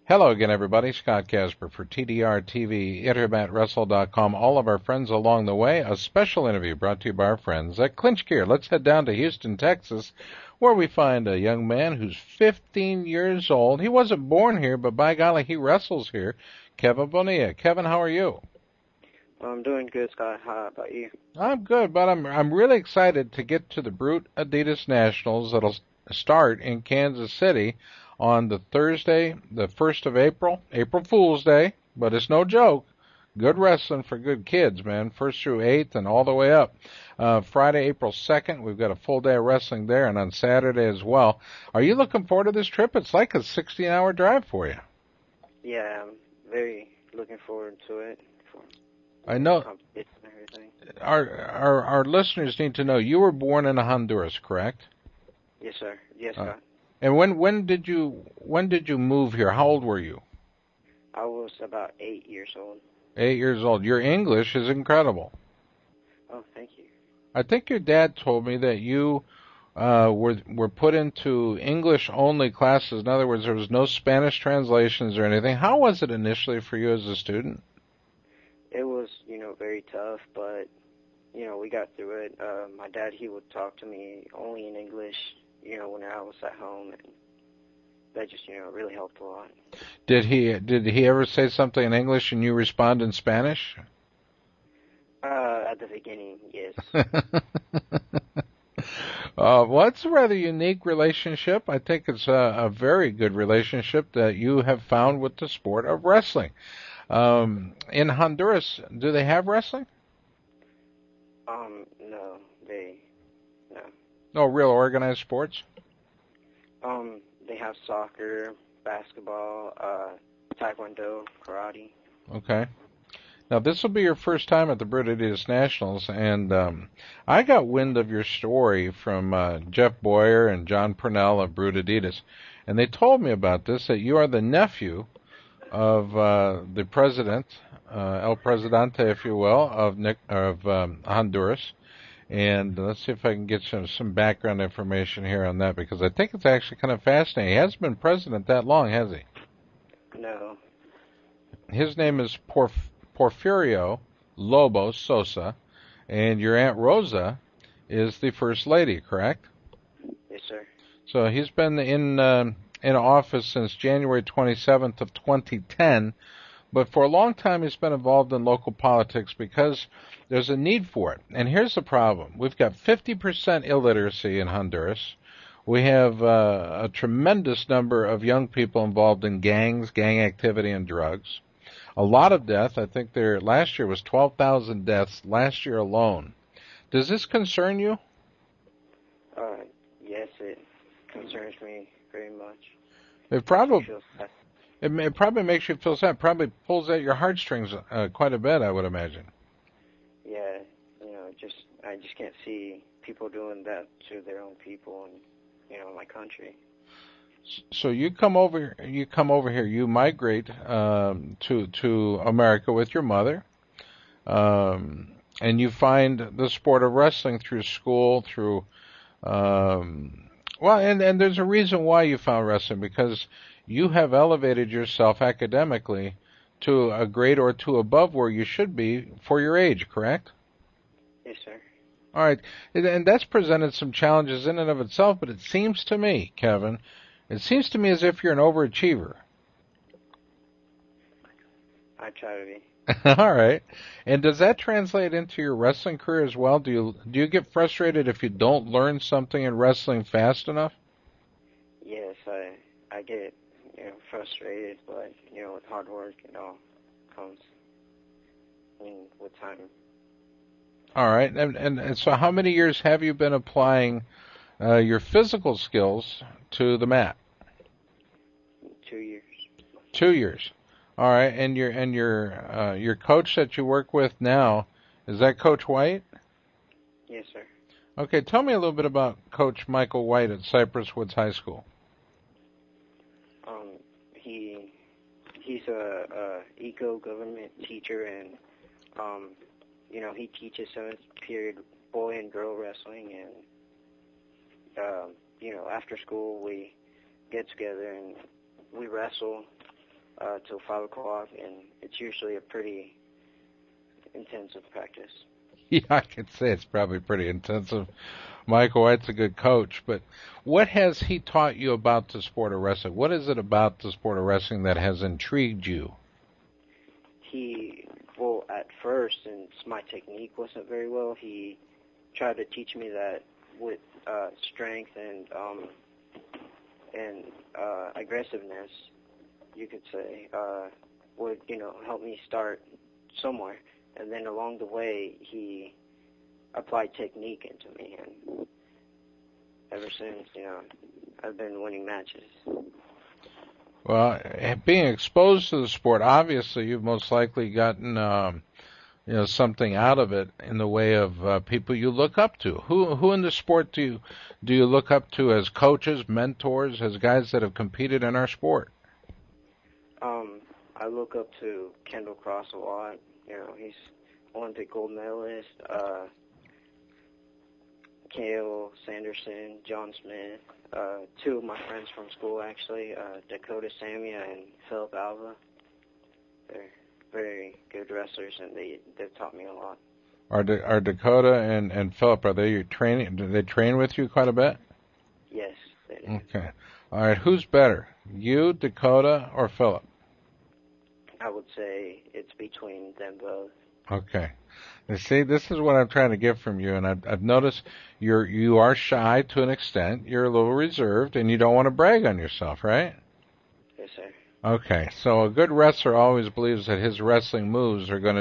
Hello again, everybody. Scott Casper for TDR TV, IntermatWrestle.com. All of our friends along the way. A special interview brought to you by our friends at Clinch Gear. Let's head down to Houston, Texas, where we find a young man who's 15 years old. He wasn't born here, but by golly, he wrestles here. Kevin Bonilla. Kevin, how are you? I'm doing good, Scott. How about you? I'm good, but I'm really excited to get to the Brute Adidas Nationals that'll start in Kansas City on the Thursday, the 1st of April, April Fool's Day, but it's no joke. Good wrestling for good kids, man, 1st through 8th and all the way up. Friday, April 2nd, we've got a full day of wrestling there, and on Saturday as well. Are you looking forward to this trip? It's like a 16-hour drive for you. Yeah, I'm very looking forward to it. I know competition and everything. our listeners need to know you were born in Honduras, correct? Yes, sir. Yes, Scott. And when did you move here? How old were you? I was about 8 years old. 8 years old. Your English is incredible. Oh, thank you. I think your dad told me that you were put into English only classes. In other words, there was no Spanish translations or anything. How was it initially for you as a student? It was, very tough, but we got through it. My dad, he would talk to me only in English, when I was at home, and that just, really helped a lot. Did he ever say something in English and you respond in Spanish? At the beginning, yes. Well, it's a rather unique relationship. I think it's a very good relationship that you have found with the sport of wrestling. In Honduras, do they have wrestling? No, no. No real organized sports? They have soccer, basketball, taekwondo, karate. Okay. Now, this will be your first time at the Brute Adidas Nationals, and I got wind of your story from Jeff Boyer and John Purnell of Brute Adidas, and they told me about this, that you are the nephew of the president, El Presidente, if you will, of Honduras. And let's see if I can get some background information here on that, because I think it's actually kind of fascinating. He hasn't been president that long, has he? No. His name is Porfirio Lobo Sosa, and your Aunt Rosa is the First Lady, correct? Yes, sir. So he's been in office since January 27th of 2010, but for a long time he's been involved in local politics because there's a need for it. And here's the problem. We've got 50% illiteracy in Honduras. We have a tremendous number of young people involved in gangs, gang activity, and drugs. A lot of death. I think last year was 12,000 deaths last year alone. Does this concern you? Yes, it concerns me very much. It probably makes you feel sad. Probably pulls at your heartstrings quite a bit, I would imagine. Yeah, I just can't see people doing that to their own people and my country. So you come over here. You migrate to America with your mother, and you find the sport of wrestling through school, through and there's a reason why you found wrestling, because you have elevated yourself academically to a grade or two above where you should be for your age, correct? Yes, sir. All right, and that's presented some challenges in and of itself, but it seems to me, Kevin, as if you're an overachiever. I try to be. All right. And does that translate into your wrestling career as well? Do you get frustrated if you don't learn something in wrestling fast enough? Yes, I get frustrated, but with hard work it all comes with time. All right. And so how many years have you been applying your physical skills to the mat? 2 years. 2 years. All right. And your coach that you work with now, is that Coach White? Yes, sir. Okay. Tell me a little bit about Coach Michael White at Cypress Woods High School. He's a eco-government teacher, and he teaches 7th period boy and girl wrestling, and after school we get together and we wrestle till 5 o'clock, and it's usually a pretty intensive practice. Yeah, I could say it's probably pretty intensive. Michael White's a good coach, but what has he taught you about the sport of wrestling? What is it about the sport of wrestling that has intrigued you? Well, at first, since my technique wasn't very well, he tried to teach me that with strength and aggressiveness, you could say, would, help me start somewhere. And then along the way, he applied technique into me, and ever since, I've been winning matches. Well, being exposed to the sport, obviously you've most likely gotten something out of it in the way of people you look up to. Who in the sport do you look up to as coaches, mentors, as guys that have competed in our sport? I look up to Kendall Cross a lot. He's Olympic gold medalist. Kale Sanderson, John Smith, two of my friends from school actually, Dakota Samia and Philip Alva. They're very good wrestlers, and they've taught me a lot. Are Dakota and Philip, are they your training? Do they train with you quite a bit? Yes, they do. Okay. All right. Who's better, you, Dakota, or Philip? I would say it's between them both. Okay. You see, this is what I'm trying to get from you, and I've noticed you are shy to an extent. You're a little reserved, and you don't want to brag on yourself, right? Yes, sir. Okay. So a good wrestler always believes that his wrestling moves are going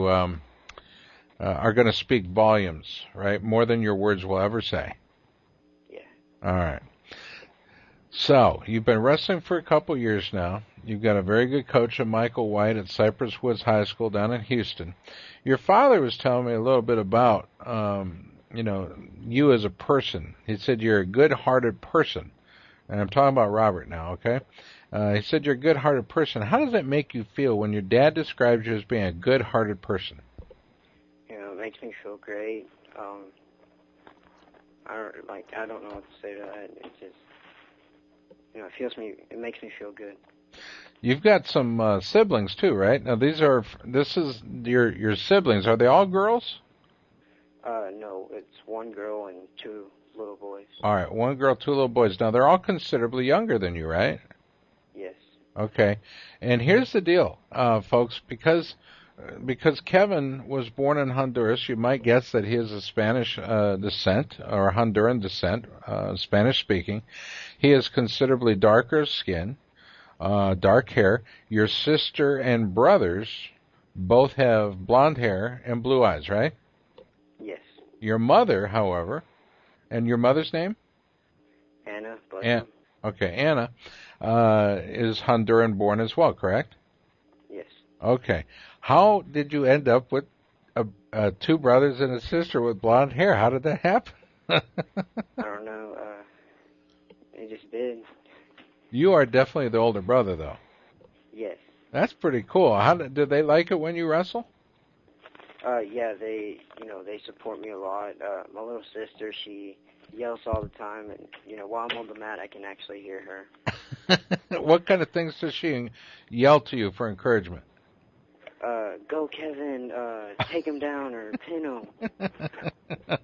to speak volumes, right? More than your words will ever say. Yeah. All right. So, you've been wrestling for a couple years now. You've got a very good coach, Michael White, at Cypress Woods High School down in Houston. Your father was telling me a little bit about, you as a person. He said you're a good-hearted person. And I'm talking about Robert now, okay? He said you're a good-hearted person. How does that make you feel when your dad describes you as being a good-hearted person? It makes me feel great. I don't know what to say to that. It just, it makes me feel good. You've got some siblings too, right? Now this is your siblings. Are they all girls? No, it's one girl and two little boys. All right, one girl, two little boys. Now they're all considerably younger than you, right? Yes. Okay. And here's the deal, folks, because Kevin was born in Honduras, you might guess that he is of Spanish descent or Honduran descent, Spanish speaking. He is considerably darker skin. Dark hair. Your sister and brothers both have blonde hair and blue eyes, right? Yes. Your mother, however, and your mother's name? Anna. Okay, Anna is Honduran born as well, correct? Yes. Okay. How did you end up with two brothers and a sister with blonde hair? How did that happen? I don't know. It just did. You are definitely the older brother, though. Yes. That's pretty cool. Did they like it when you wrestle? Yeah, they support me a lot. My little sister, she yells all the time, and while I'm on the mat, I can actually hear her. What kind of things does she yell to you for encouragement? Go Kevin, take him down or pin him.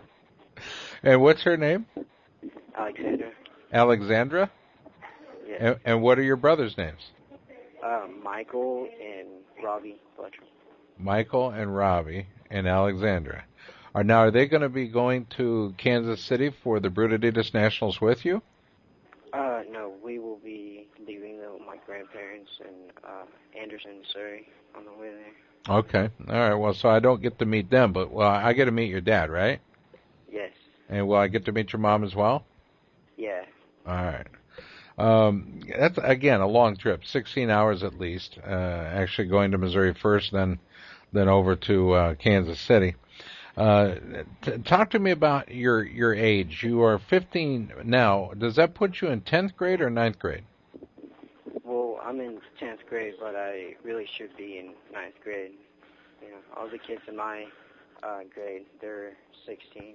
And what's her name? Alexandra. Alexandra? Yeah. And what are your brothers' names? Michael and Robbie Fletcher. Michael and Robbie and Alexandra. Are they going to be going to Kansas City for the Brutaditas Nationals with you? No, we will be leaving with my grandparents in Anderson, Missouri on the way there. Okay. All right. Well, so I don't get to meet them, but I get to meet your dad, right? Yes. And will I get to meet your mom as well? Yeah. All right. That's, again, a long trip, 16 hours at least, actually going to Missouri first, then over to Kansas City. Talk to me about your age. You are 15 now. Does that put you in 10th grade or 9th grade? Well, I'm in 10th grade, but I really should be in 9th grade. All the kids in my grade, they're 16.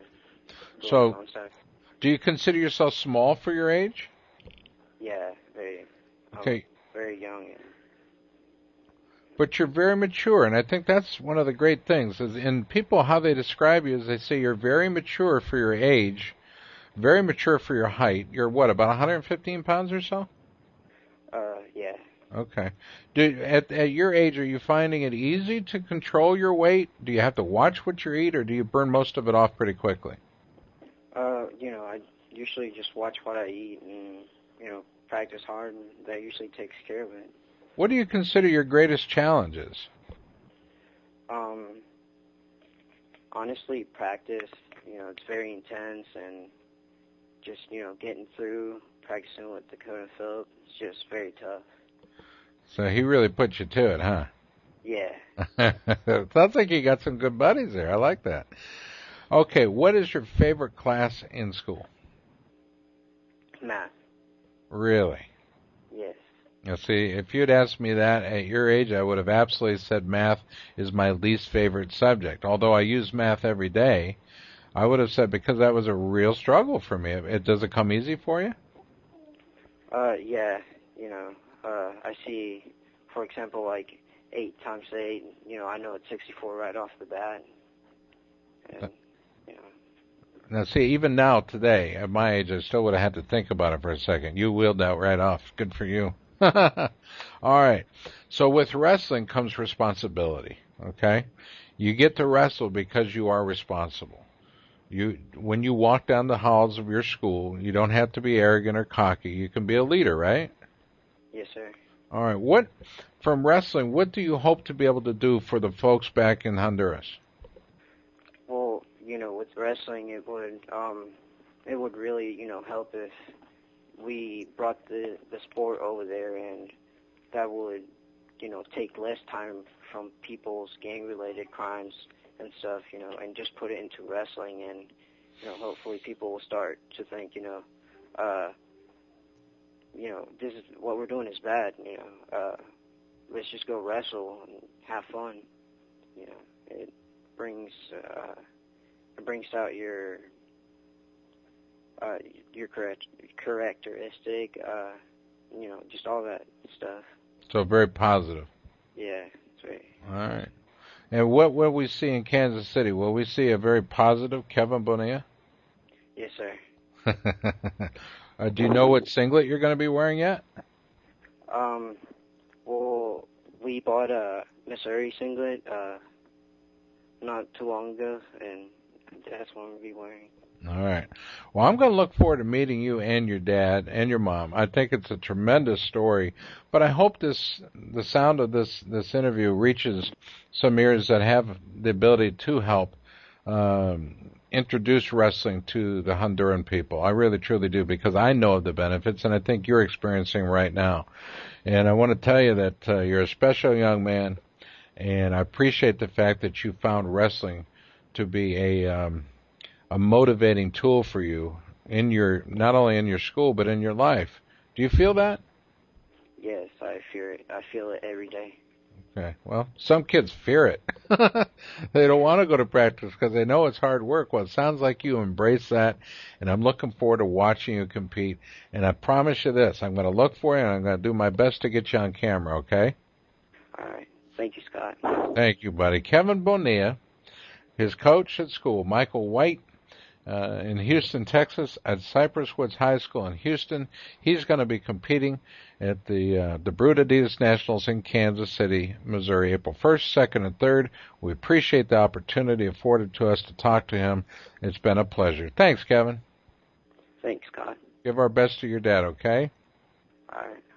So, do you consider yourself small for your age? Yeah, very. Okay. very young. But you're very mature, and I think that's one of the great things. And people, how they describe you is they say you're very mature for your age, very mature for your height. You're what, about 115 pounds or so? Yeah. Okay. At your age, are you finding it easy to control your weight? Do you have to watch what you eat, or do you burn most of it off pretty quickly? I usually just watch what I eat and, practice hard, and that usually takes care of it. What do you consider your greatest challenges? Honestly, practice. It's very intense, and just, getting through, practicing with Dakota Phillip, it's just very tough. So he really put you to it, huh? Yeah. Sounds like you got some good buddies there. I like that. Okay, what is your favorite class in school? Math. Really? Yes. Now, see, if you'd asked me that at your age, I would have absolutely said math is my least favorite subject. Although I use math every day, I would have said because that was a real struggle for me. Does it come easy for you? Yeah. I see, for example, like 8 times 8, I know it's 64 right off the bat. And, Now, see, even now, today, at my age, I still would have had to think about it for a second. You wheeled that right off. Good for you. All right. So with wrestling comes responsibility, okay? You get to wrestle because you are responsible. When you walk down the halls of your school, you don't have to be arrogant or cocky. You can be a leader, right? Yes, sir. All right. From wrestling, what do you hope to be able to do for the folks back in Honduras? Well, with wrestling, it would really, help if we brought the sport over there, and that would, take less time from people's gang-related crimes and stuff, and just put it into wrestling, and, hopefully people will start to think, this is what we're doing is bad, let's just go wrestle and have fun, it brings out your characteristic, just all that stuff. So very positive. Yeah, that's right. All right. And what will we see in Kansas City? Will we see a very positive Kevin Bonilla? Yes, sir. Do you know what singlet you're going to be wearing yet? Well, we bought a Missouri singlet not too long ago, and that's what we'll be wearing. All right. Well, I'm going to look forward to meeting you and your dad and your mom. I think it's a tremendous story, but I hope the sound of this interview reaches some ears that have the ability to help introduce wrestling to the Honduran people. I really, truly do, because I know of the benefits, and I think you're experiencing right now. And I want to tell you that you're a special young man, and I appreciate the fact that you found wrestling to be a motivating tool for you in not only in your school but in your life. Do you feel that? Yes, I fear it. I feel it every day. Okay. Well, some kids fear it. They don't want to go to practice because they know it's hard work. Well, it sounds like you embrace that, and I'm looking forward to watching you compete. And I promise you this, I'm going to look for you, and I'm going to do my best to get you on camera, okay? All right. Thank you, Scott. Thank you, buddy. Kevin Bonilla, his coach at school, Michael White, in Houston, Texas, at Cypress Woods High School in Houston. He's going to be competing at the Brute Adidas Nationals in Kansas City, Missouri, April 1st, 2nd, and 3rd. We appreciate the opportunity afforded to us to talk to him. It's been a pleasure. Thanks, Kevin. Thanks, Scott. Give our best to your dad, okay? All right.